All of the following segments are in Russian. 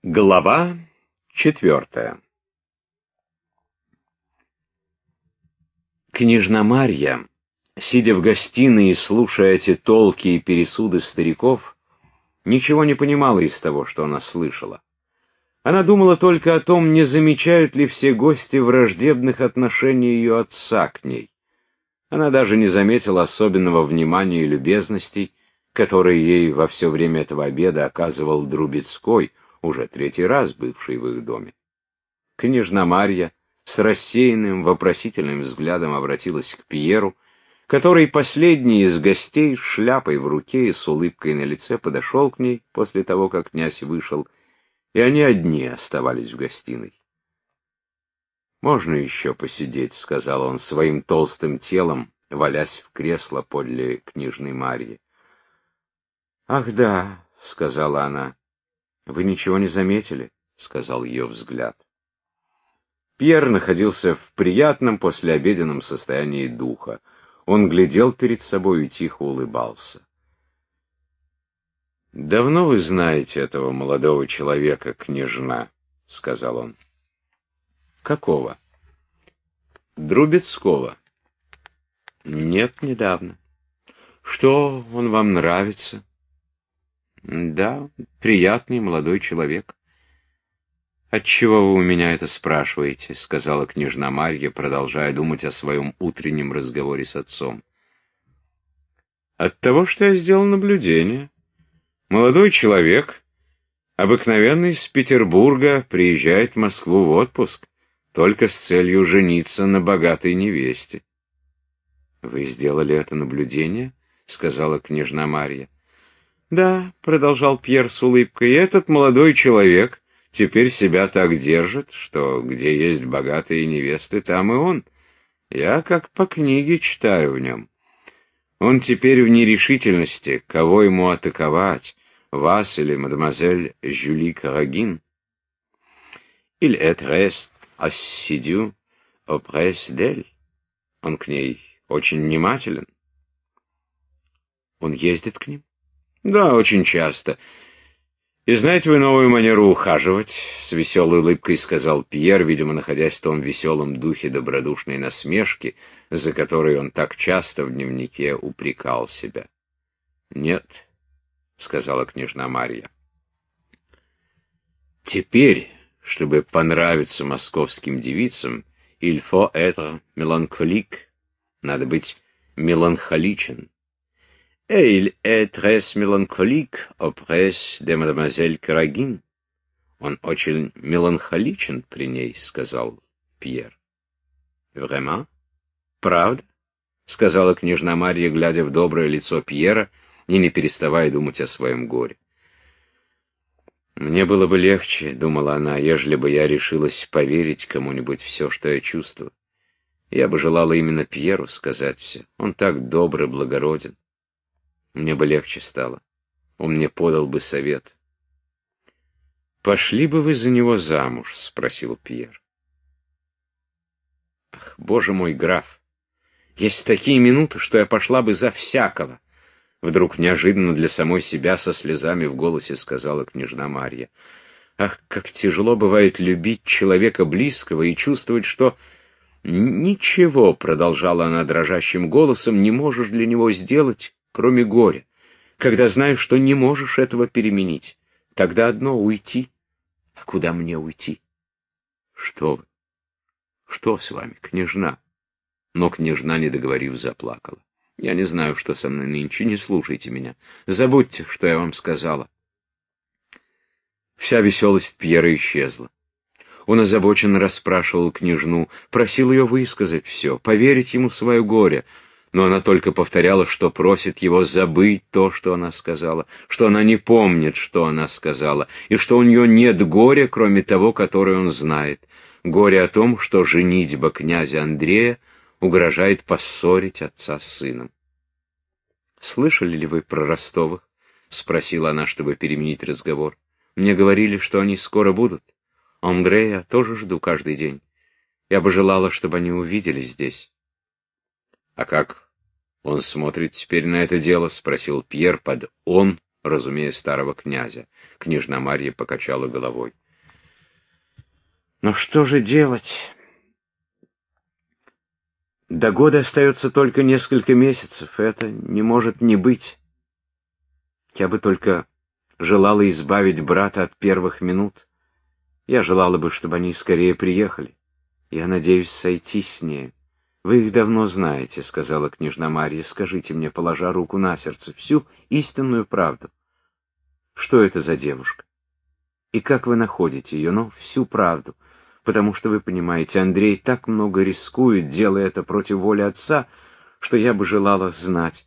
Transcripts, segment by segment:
Глава 4. Княжна Марья, сидя в гостиной и слушая эти толки и пересуды стариков, ничего не понимала из того, что она слышала. Она думала только о том, не замечают ли все гости враждебных отношений ее отца к ней. Она даже не заметила особенного внимания и любезностей, которые ей во все время этого обеда оказывал Друбецкой, уже третий раз бывший в их доме. Княжна Марья с рассеянным вопросительным взглядом обратилась к Пьеру, который последний из гостей с шляпой в руке и с улыбкой на лице подошел к ней после того, как князь вышел, и они одни оставались в гостиной. «Можно еще посидеть», — сказал он своим толстым телом, валясь в кресло подле княжны Марьи. «Ах да», — сказала она. «Вы ничего не заметили?» — сказал ее взгляд. Пьер находился в приятном послеобеденном состоянии духа. Он глядел перед собой и тихо улыбался. «Давно вы знаете этого молодого человека, княжна?» — сказал он. «Какого?» «Друбецкого». «Нет, недавно». «Что, он вам нравится?» «Да, приятный молодой человек». «Отчего вы у меня это спрашиваете?» — сказала княжна Марья, продолжая думать о своем утреннем разговоре с отцом. «От того, что я сделал наблюдение. Молодой человек, обыкновенно из Петербурга, приезжает в Москву в отпуск, только с целью жениться на богатой невесте». «Вы сделали это наблюдение?» — сказала княжна Марья. «Да», — продолжал Пьер с улыбкой, — «и этот молодой человек теперь себя так держит, что где есть богатые невесты, там и он. Я как по книге читаю в нем. Он теперь в нерешительности, кого ему атаковать, вас или мадемуазель Жюли Карагин. Il est très assidu auprès d'elle. Он к ней очень внимателен». «Он ездит к ним?» «Да, очень часто. И знаете вы новую манеру ухаживать?» — с веселой улыбкой сказал Пьер, видимо, находясь в том веселом духе добродушной насмешки, за которой он так часто в дневнике упрекал себя. «Нет», — сказала княжна Марья. «Теперь, чтобы понравиться московским девицам, il faut être mélancolique, надо быть меланхоличен. Et il est très mélancolique auprès de mademoiselle Карагин. Он очень меланхоличен при ней», — сказал Пьер. «Vraiment? Правда?» — сказала княжна Марья, глядя в доброе лицо Пьера и не переставая думать о своем горе. «Мне было бы легче, — думала она, — ежели бы я решилась поверить кому-нибудь все, что я чувствую. Я бы желала именно Пьеру сказать все. Он так добр и благороден. Мне бы легче стало. Он мне подал бы совет». «Пошли бы вы за него замуж?» — спросил Пьер. «Ах, боже мой, граф, есть такие минуты, что я пошла бы за всякого!» Вдруг неожиданно для самой себя со слезами в голосе сказала княжна Марья. «Ах, как тяжело бывает любить человека близкого и чувствовать, что...» «Ничего, — продолжала она дрожащим голосом, — не можешь для него сделать, кроме горя, когда знаешь, что не можешь этого переменить. Тогда одно — уйти. А куда мне уйти?» «Что вы? Что с вами, княжна?» Но княжна, не договорив, заплакала. «Я не знаю, что со мной нынче, не слушайте меня. Забудьте, что я вам сказала». Вся веселость Пьера исчезла. Он озабоченно расспрашивал княжну, просил ее высказать все, поверить ему свое горе, но она только повторяла, что просит его забыть то, что она сказала, что она не помнит, что она сказала, и что у нее нет горя, кроме того, которое он знает. Горе о том, что женитьба князя Андрея угрожает поссорить отца с сыном. «Слышали ли вы про Ростовых?» — спросила она, чтобы переменить разговор. «Мне говорили, что они скоро будут. Андрея тоже жду каждый день. Я бы желала, чтобы они увиделись здесь». «А как он смотрит теперь на это дело?» — спросил Пьер под «он», разумея старого князя. Княжна Марья покачала головой. Но что же делать? До года остается только несколько месяцев, это не может не быть. Я бы только желала избавить брата от первых минут. Я желала бы, чтобы они скорее приехали. Я надеюсь сойтись с ней. Вы их давно знаете, — сказала княжна Марья. Скажите мне, положа руку на сердце, всю истинную правду. Что это за девушка? И как вы находите ее? Ну, всю правду. Потому что, вы понимаете, Андрей так много рискует, делая это против воли отца, что я бы желала знать.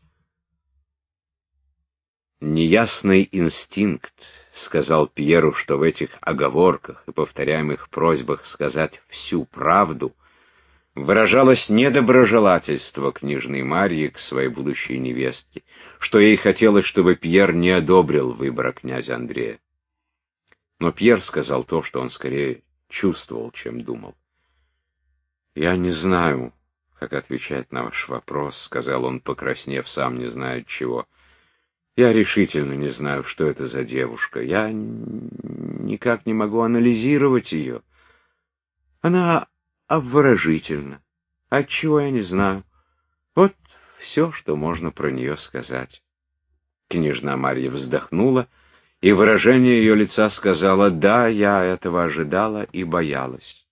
Неясный инстинкт сказал Пьеру, что в этих оговорках и повторяемых просьбах сказать всю правду выражалось недоброжелательство княжны Марьи к своей будущей невестке, что ей хотелось, чтобы Пьер не одобрил выбора князя Андрея. Но Пьер сказал то, что он скорее чувствовал, чем думал. «Я не знаю, как отвечать на ваш вопрос», — сказал он, покраснев, сам не зная чего. «Я решительно не знаю, что это за девушка. Я никак не могу анализировать ее. Она обворожительна. Отчего я не знаю. Вот все, что можно про нее сказать». Княжна Марья вздохнула, и выражение ее лица сказала: «Да, я этого ожидала и боялась».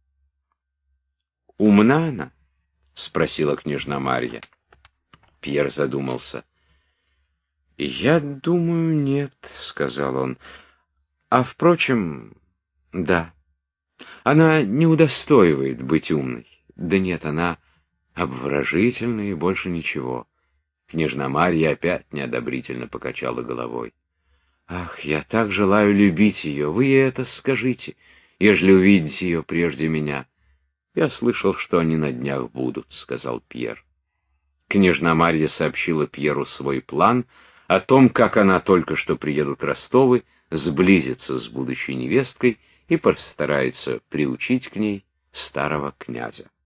«Умна она?» — спросила княжна Марья. Пьер задумался. «Я думаю, нет», — сказал он. «А, впрочем, да. Она не удостоивает быть умной. Да нет, она обворожительна и больше ничего». Княжна Марья опять неодобрительно покачала головой. «Ах, я так желаю любить ее. Вы ей это скажите, ежели увидите ее прежде меня». «Я слышал, что они на днях будут», — сказал Пьер. Княжна Марья сообщила Пьеру свой план о том, как она только что приедут Ростовы, сблизится с будущей невесткой и постарается приучить к ней старого князя.